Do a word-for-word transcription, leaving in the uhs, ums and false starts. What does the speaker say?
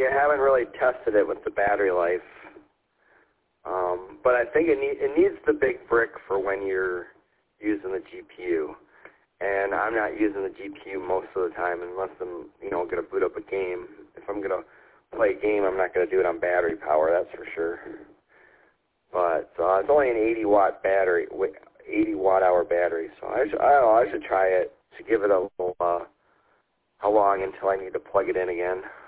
you haven't really tested it with the battery life. Um, but I think it, need, it needs the big brick for when you're using the G P U. And I'm not using the G P U most of the time unless I'm, you know, going to boot up a game. If I'm going to play a game, I'm not going to do it on battery power, that's for sure. But uh, it's only an eighty watt battery, eighty watt hour battery. So I should, I don't know, I should try it to give it a little, uh, how long until I need to plug it in again.